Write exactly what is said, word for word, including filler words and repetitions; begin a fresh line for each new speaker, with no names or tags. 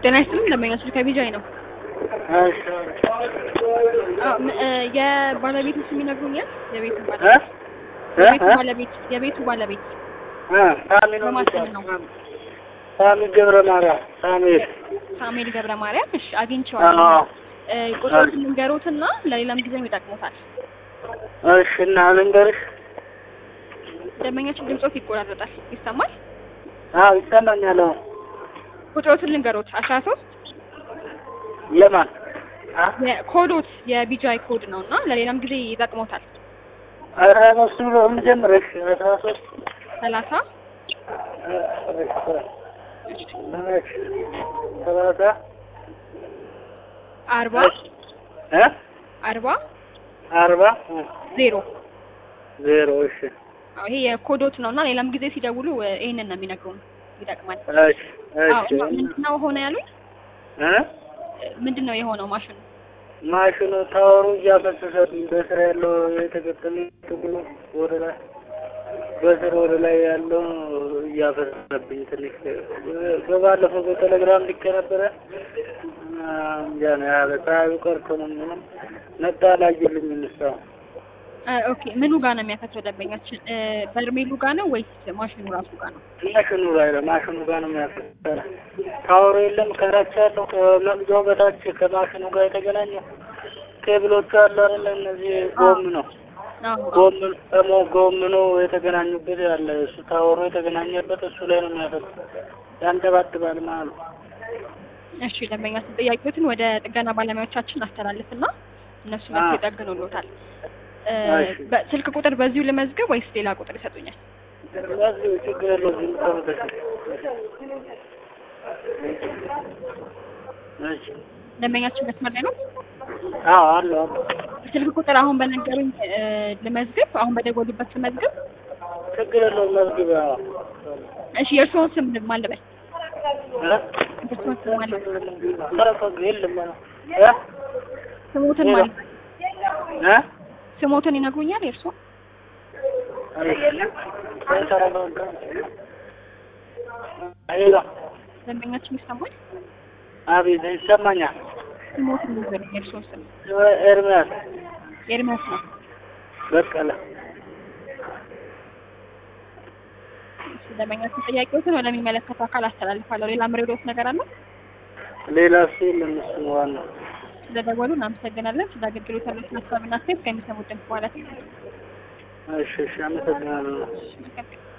ጤና ይስጥልኝ ለማይነሱ ከቢጃይ ነው።
እሺ
የባለቤቱ ስም ይነግሩኛል? የቤቱ ባለቤት የቤቱ ባለቤት የቤቱ ባለቤት
እ ሳሚ ነው
ነው
ሳሚ ገብረ ማርያም ሳሙኤል
ሳሙኤል ገብረ ማርያም። እሺ አግኝቼዋለሁ።
አዎ
ቁጥሩን ልንገሮትና ለሌላም ጊዜ ይጠቅሙታል።
እሺ እና ልንገርሽ።
ደንበኛችን ድምጾት ይቆራረጣል። ይሰማል?
አዎ ይሰማኛል።
ቁጥሩን ልንገሮት አስራ ሶስት
ለማን
የኮዶት የቢጃይ ኮድ ነውና ለሌላም ጊዜ ይጠቅሙታል።
አራ ነው ነው እንጀምርሽ አስራ ሶስት
ሰላሳ
ሰላሳ
አርባ
እ
አርባ
አርባ
ዜሮ
ዜሮ። እሺ
ይሄ የኮዶት ነውና ሌላም ጊዜ ሲደውሉ ይሄንን ነው የሚነግሩን። ይጠቅማል።
እሺ እሺ
ምንድነው ሆነ ያሉኝ?
እ
ምንድነው የሆነው? ማሽኑ
ማሽኑ ታወሩ እያፈሰሰብኝ በስራ ያለው የተገጠመ ትግሉ ወደ ላይ በስራ ወደ ላይ ያለው እያፈሰሰብኝ ትንሽ በባለፈው በቴሌግራም ልክ ነበረ። ያን ያለ ታዩ ቀርቶ ነው ምንም ነዳ ላይልኝ እንስታው።
ኦኬ ምኑ ጋር ነው የሚያፈሰው ደንበኛችን? በርሜሉ ጋር ነው ወይስ ማሽኑ ራሱ ጋር ነው?
ማሽኑ ላይ ነው ማሽኑ ጋር ነው የሚያፈሰው። ታወሩ የለም ከራቻ ያለው ከመግጃው በታች ከማሽኑ ጋር የተገናኘ ኬብሎቹ አሉ አይደል? እነዚህ ጎም ነው ጎም ደግሞ ጎም ነው የተገናኙበት ያለ እሱ ታወሩ የተገናኘበት እሱ ላይ ነው የሚያፈሰው። ያንጠባጥባል ማለት ነው።
እሺ ደንበኛችን ጥያቄዎችን ወደ ጥገና ባለሙያዎቻችን አስተላልፍና እነሱ ናቸው ይጠግኑልዎታል። በስልክ ቁጥር በዚሁ ልመዝገብ ወይስ ሌላ ቁጥር ይሰጡኛል?
በዚሁ ችግር የለውም። እሺ
ደንበኛችን መስመር ላይ ነው?
አዎ አለ አለ።
ስልክ ቁጥር አሁን በነገሩኝ ልመዝግብ? አሁን በደወሉበት ልመዝግብ?
ችግር የለውም መዝግብ። አዎ
እሺ የእርስዎን ስም ማን ልበል?
እ
የእርስዎን ስም ማን ልበል?
ተረፈግ የለም እ
ስሞትን ማን ልበል?
እ
ስሞትን ይነግሩኛል የእርስዎ?
አይላ
ደንበኛችን ይሰማል?
አቤት ይሰማኛል።
ስሞትን ይነግሩኝ የእርስዎን ስም?
ኤርሚያስ
ኤርሚያስ ነው።
በቀለ።
ደንበኛችን ጥያቄዎችን ወደሚመለከተው አካል አስተላልፋለሁ። ሌላ ምሬዶት ነገር አለ?
ሌላ ሲል እነሱ ዋናው
ስለደወሉ እናመሰግናለን። ስለ አገልግሎት ያሉትን ሀሳብና አስተያየት ከሚሰሙት ድምፅ በኋላ
እሺ እሺ አመሰግናለሁ።